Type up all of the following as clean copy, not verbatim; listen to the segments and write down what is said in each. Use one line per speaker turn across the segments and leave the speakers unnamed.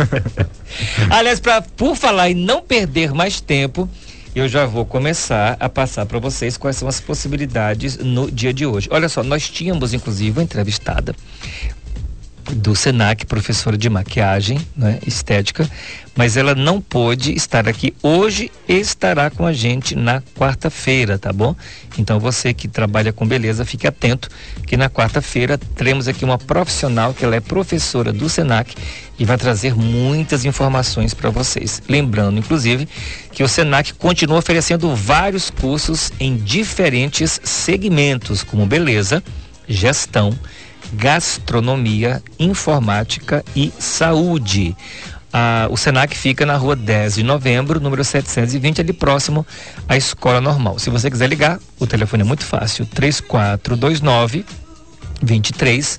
Aliás, por falar em não perder mais tempo, eu já vou começar a passar para vocês quais são as possibilidades no dia de hoje. Olha só, nós tínhamos inclusive uma entrevistada do Senac, professora de maquiagem, né, estética, mas ela não pôde estar aqui hoje e estará com a gente na quarta-feira, tá bom? Então você que trabalha com beleza, fique atento que na quarta-feira teremos aqui uma profissional que ela é professora do Senac e vai trazer muitas informações para vocês. Lembrando, inclusive, que o Senac continua oferecendo vários cursos em diferentes segmentos, como beleza, gestão, gastronomia, informática e saúde. O Senac fica na rua 10 de novembro, número 720, ali próximo à Escola Normal. Se você quiser ligar, o telefone é muito fácil, 3429 2300,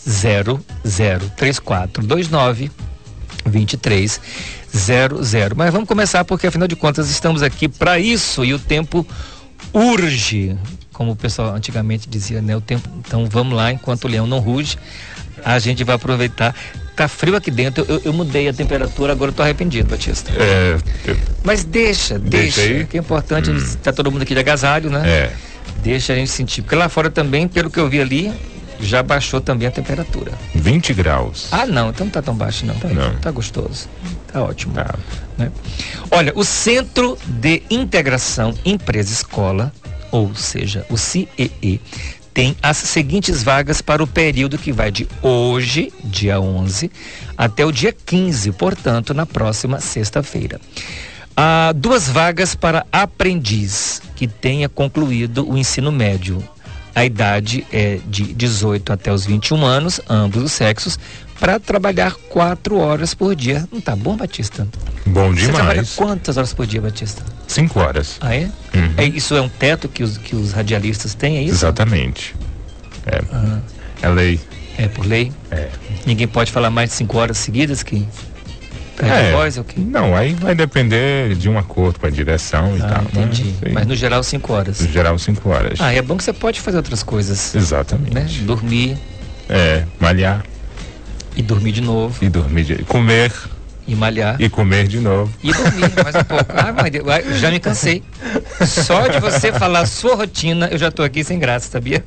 3429 2300. Mas vamos começar porque afinal de contas estamos aqui para isso e o tempo urge, como o pessoal antigamente dizia, né? O tempo, então vamos lá, enquanto o leão não ruge, a gente vai aproveitar. Tá frio aqui dentro, eu mudei a temperatura, agora eu tô arrependido, Batista. Mas deixa aí. Que é importante, tá todo mundo aqui de agasalho, né? Deixa a gente sentir, porque lá fora também, pelo que eu vi ali, já baixou também a temperatura.
20 graus.
Ah, não, então não tá tão baixo não. Tá gostoso, tá ótimo. Né? Olha, o Centro de Integração Empresa-Escola, ou seja, o CEE, tem as seguintes vagas para o período que vai de hoje, dia 11, até o dia 15, portanto, na próxima sexta-feira. 2 vagas para aprendiz que tenha concluído o ensino médio. A idade é de 18 até os 21 anos, ambos os sexos, para trabalhar 4 horas por dia. Não tá bom, Batista?
Bom demais.
Você trabalha quantas horas por dia, Batista?
5 horas.
Ah, é? Isso é um teto que os radialistas têm, é isso?
Exatamente. É lei.
É por lei? Ninguém pode falar mais de 5 horas seguidas que... Voz, é o quê?
Não, aí vai depender de um acordo com a direção e tal.
Entendi. Mas no geral 5 horas.
No geral 5 horas.
É bom que você pode fazer outras coisas.
Exatamente.
Né? Dormir.
Malhar.
E dormir de novo.
Comer.
E malhar.
E comer de novo.
E dormir mais um pouco. Já me cansei. Só de você falar a sua rotina, eu já tô aqui sem graça, sabia?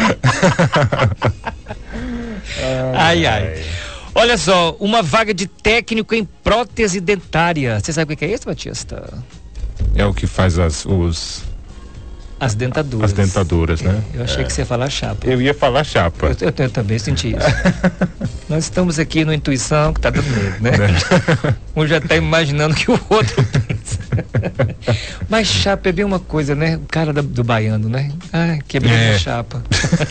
Ai. Olha só, uma vaga de técnico em prótese dentária. Você sabe o que é isso, Batista?
É o que faz as
dentaduras.
As dentaduras, né?
Eu achei que você ia falar chapa.
Eu ia falar chapa.
Eu também senti isso. Nós estamos aqui no Intuição, que tá dando medo, né? Um já tá imaginando que o outro pensa. Mas chapa é bem uma coisa, né? O cara do baiano, né? Quebrei a chapa.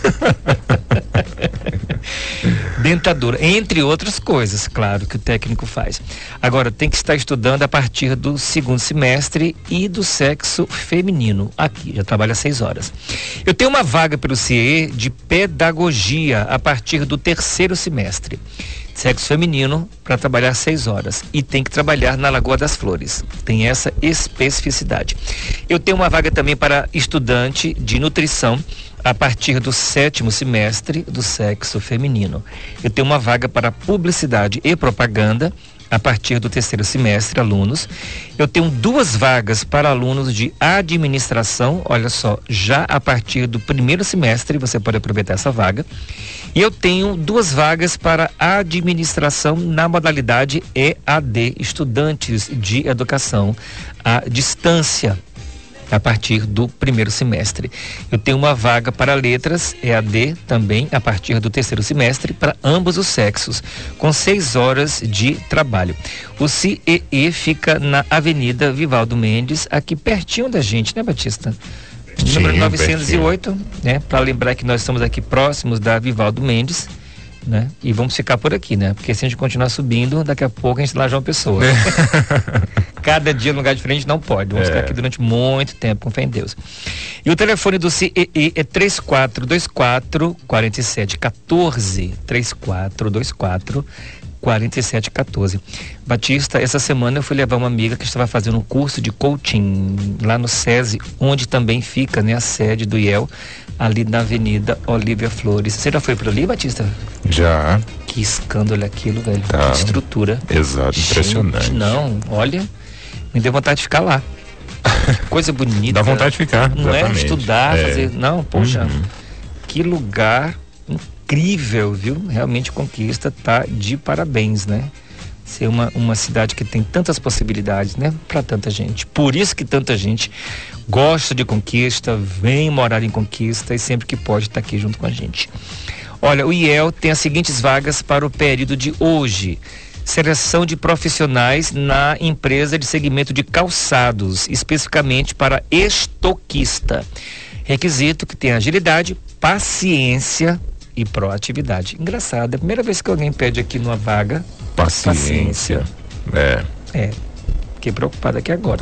Dentadura, entre outras coisas, claro, que o técnico faz. Agora, tem que estar estudando a partir do 2º semestre e do sexo feminino. Aqui, já trabalha 6 horas. Eu tenho uma vaga pelo CIE de pedagogia a partir do 3º semestre. Sexo feminino para trabalhar 6 horas e tem que trabalhar na Lagoa das Flores. Tem essa especificidade. Eu tenho uma vaga também para estudante de nutrição a partir do 7º semestre do sexo feminino. Eu tenho uma vaga para publicidade e propaganda a partir do 3º semestre, alunos. Eu tenho 2 vagas para alunos de administração, olha só, já a partir do 1º semestre você pode aproveitar essa vaga. E eu tenho 2 vagas para administração na modalidade EAD, estudantes de educação à distância, a partir do 1º semestre. Eu tenho uma vaga para letras EAD também a partir do 3º semestre para ambos os sexos, com 6 horas de trabalho. O CEE fica na Avenida Vivaldo Mendes, aqui pertinho da gente, né, Batista? Número 908, né? Para lembrar que nós estamos aqui próximos da Vivaldo Mendes, né? E vamos ficar por aqui, né? Porque se a gente continuar subindo, daqui a pouco a gente lá já é uma pessoa. Cada dia num lugar diferente não pode. Vamos ficar aqui durante muito tempo, com fé em Deus. E o telefone do CEE é 3424-4714. 3424-4714. Batista, essa semana eu fui levar uma amiga que estava fazendo um curso de coaching lá no SESI, onde também fica, né, a sede do IEL, ali na Avenida Olívia Flores. Você já foi por ali, Batista?
Já.
Que escândalo aquilo, velho.
Tá.
Que estrutura.
Exato, impressionante.
Gente, não, olha, me deu vontade de ficar lá. Que coisa bonita.
Dá vontade de ficar,
não
exatamente.
É estudar, fazer. Não, poxa,
Uhum.
que lugar incrível, viu? Realmente Conquista tá de parabéns, né? Ser uma cidade que tem tantas possibilidades, né? Para tanta gente. Por isso que tanta gente gosta de Conquista, vem morar em Conquista e sempre que pode tá aqui junto com a gente. Olha, o IEL tem as seguintes vagas para o período de hoje. Seleção de profissionais na empresa de segmento de calçados, especificamente para estoquista. Requisito que tenha agilidade, paciência e proatividade. Engraçado, é a primeira vez que alguém pede aqui numa vaga paciência. Fiquei preocupado aqui agora.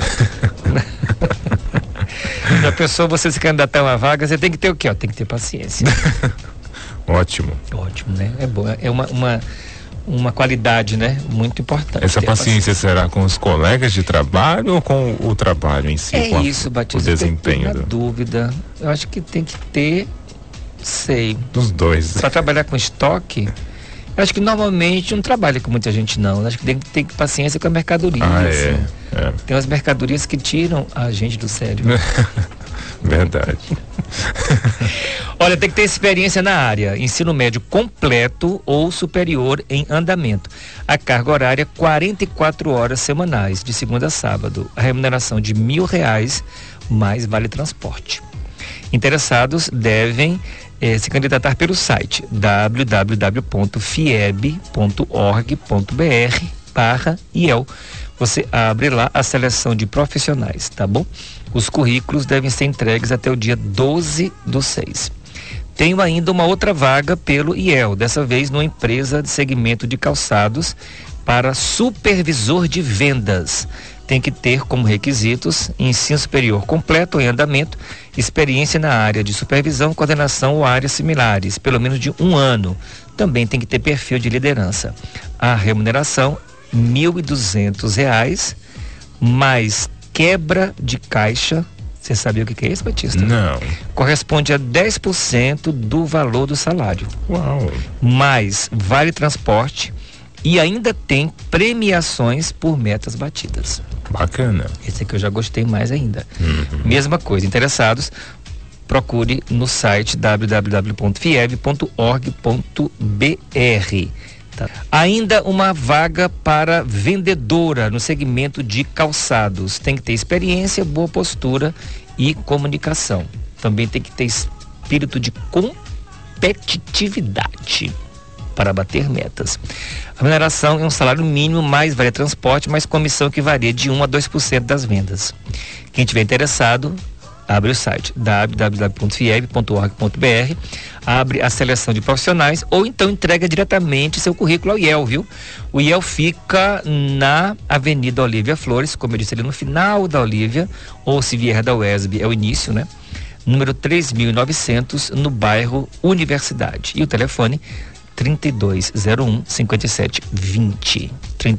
Já pensou você se candidatar a uma vaga, você tem que ter o quê? Tem que ter paciência.
Ótimo.
Ótimo, né? É bom, é uma qualidade, né? Muito importante.
Essa paciência será com os colegas de trabalho ou com o trabalho em si?
É isso, Batista.
O desempenho.
Eu tenho uma dúvida. Eu acho que tem que ter,
dos dois.
Para trabalhar com estoque, eu acho que normalmente não trabalha com muita gente, não. Eu acho que tem que ter paciência com a mercadoria. Tem umas mercadorias que tiram a gente do sério.
Verdade.
Olha, tem que ter experiência na área, ensino médio completo ou superior em andamento. A carga horária 44 horas semanais, de segunda a sábado. A remuneração de R$1.000 mais vale transporte. Interessados devem se candidatar pelo site www.fieb.org.br/IEL. Você abre lá a seleção de profissionais, tá bom? Os currículos devem ser entregues até o dia 12/6. Tenho ainda uma outra vaga pelo IEL, dessa vez numa empresa de segmento de calçados para supervisor de vendas. Tem que ter como requisitos ensino superior completo em andamento, experiência na área de supervisão, coordenação ou áreas similares, pelo menos de 1 ano. Também tem que ter perfil de liderança. A remuneração R$1.200 mais quebra de caixa. Você sabia o que é isso, Batista?
Não.
Corresponde a 10% do valor do salário.
Uau.
Mais vale transporte e ainda tem premiações por metas batidas.
Bacana.
Esse aqui eu já gostei mais ainda. Mesma coisa, interessados, procure no site www.fieb.org.br. Tá. Ainda uma vaga para vendedora no segmento de calçados. Tem que ter experiência, boa postura e comunicação. Também tem que ter espírito de competitividade para bater metas. A remuneração é um salário mínimo, mais vale transporte, mais comissão que varia de 1 a 2% das vendas. Quem tiver interessado, abre o site www.fieb.org.br, abre a seleção de profissionais ou então entrega diretamente seu currículo ao IEL, viu? O IEL fica na Avenida Olívia Flores, como eu disse ali no final da Olívia, ou se vier da UESB é o início, né? Número 3.900, no bairro Universidade. E o telefone 3201-5720.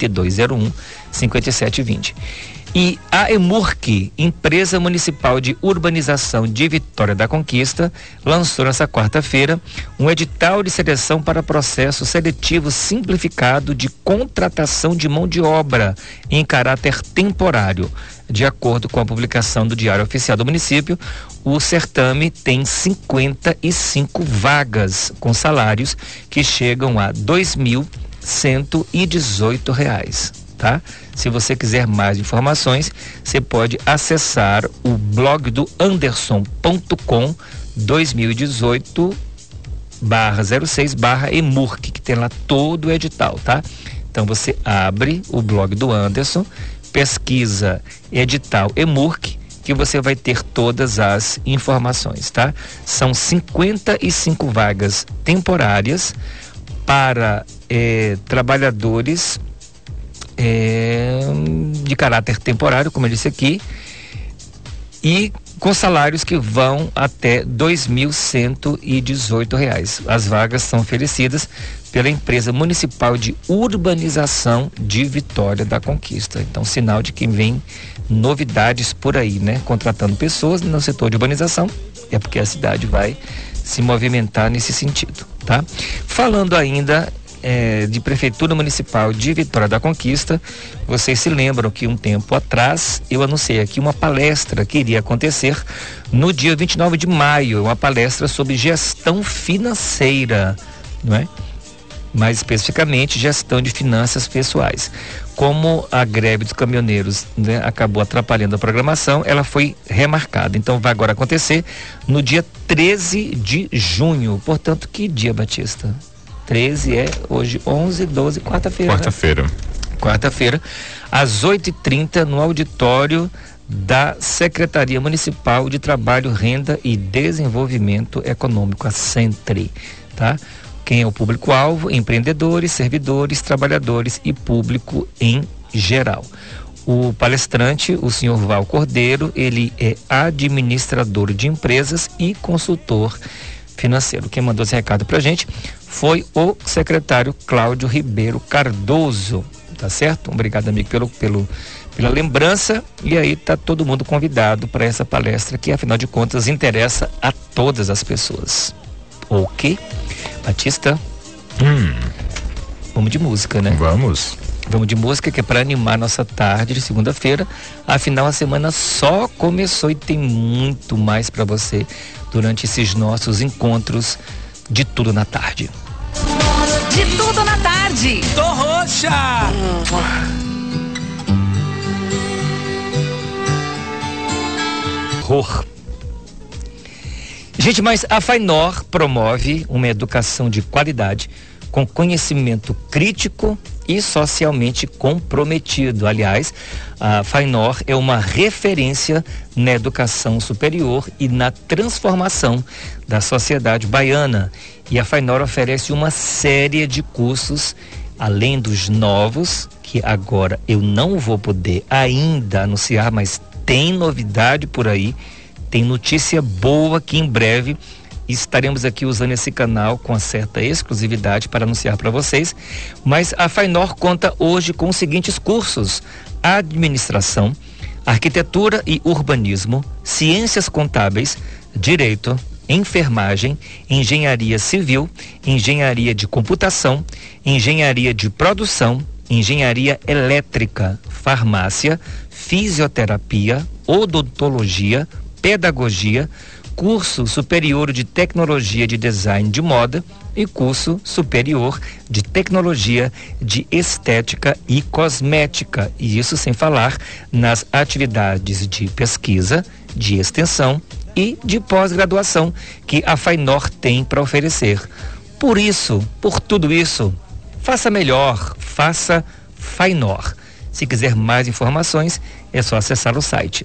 3201-5720. E a EMURC, Empresa Municipal de Urbanização de Vitória da Conquista, lançou nessa quarta-feira um edital de seleção para processo seletivo simplificado de contratação de mão de obra em caráter temporário. De acordo com a publicação do Diário Oficial do Município, o certame tem 55 vagas com salários que chegam a R$2.118. Tá? Se você quiser mais informações, você pode acessar o blog do Anderson.com 2018/06/EMURC, que tem lá todo o edital, tá? Então você abre o blog do Anderson, pesquisa edital EMURC, que você vai ter todas as informações, tá? São 55 vagas temporárias para trabalhadores de caráter temporário, como eu disse aqui, e com salários que vão até R$2.118. As vagas são oferecidas pela Empresa Municipal de Urbanização de Vitória da Conquista. Então, sinal de que vem novidades por aí, né? Contratando pessoas no setor de urbanização, é porque a cidade vai se movimentar nesse sentido, tá? Falando ainda de Prefeitura Municipal de Vitória da Conquista, vocês se lembram que um tempo atrás eu anunciei aqui uma palestra que iria acontecer no dia 29 de maio, uma palestra sobre gestão financeira, não é? Mais especificamente, gestão de finanças pessoais. Como a greve dos caminhoneiros, né, acabou atrapalhando a programação, ela foi remarcada. Então vai agora acontecer no dia 13 de junho. Portanto, que dia, Batista? 13 é hoje 11, 12, quarta-feira. Quarta-feira, às 8h30, no auditório da Secretaria Municipal de Trabalho, Renda e Desenvolvimento Econômico, a Centre, tá? Quem é o público-alvo? Empreendedores, servidores, trabalhadores e público em geral. O palestrante, o senhor Val Cordeiro, ele é administrador de empresas e consultor financeiro. Quem mandou esse recado pra gente foi o secretário Cláudio Ribeiro Cardoso, tá certo? Obrigado, amigo, pela lembrança, e aí tá todo mundo convidado para essa palestra que, afinal de contas, interessa a todas as pessoas. Ok? Batista? Vamos de música, né?
Vamos
de música, que é para animar nossa tarde de segunda-feira. Afinal, a semana só começou e tem muito mais para você durante esses nossos encontros de Tudo na Tarde.
De Tudo na Tarde.
Tô roxa!
Gente, mas a Fainor promove uma educação de qualidade com conhecimento crítico e socialmente comprometido. Aliás, a Fainor é uma referência na educação superior e na transformação da sociedade baiana. E a Fainor oferece uma série de cursos, além dos novos, que agora eu não vou poder ainda anunciar, mas tem novidade por aí, tem notícia boa que em breve estaremos aqui usando esse canal com uma certa exclusividade para anunciar para vocês. Mas a Fainor conta hoje com os seguintes cursos: administração, arquitetura e urbanismo, ciências contábeis, direito, enfermagem, engenharia civil, engenharia de computação, engenharia de produção, engenharia elétrica, farmácia, fisioterapia, odontologia, pedagogia, curso superior de tecnologia de design de moda e curso superior de tecnologia de estética e cosmética. E isso sem falar nas atividades de pesquisa, de extensão e de pós-graduação que a Fainor tem para oferecer. Por isso, por tudo isso, faça melhor, faça Fainor. Se quiser mais informações, é só acessar o site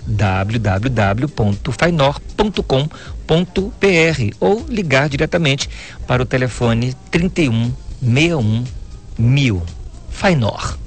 www.fainor.com.br ou ligar diretamente para o telefone 31 61 1000. Fainor.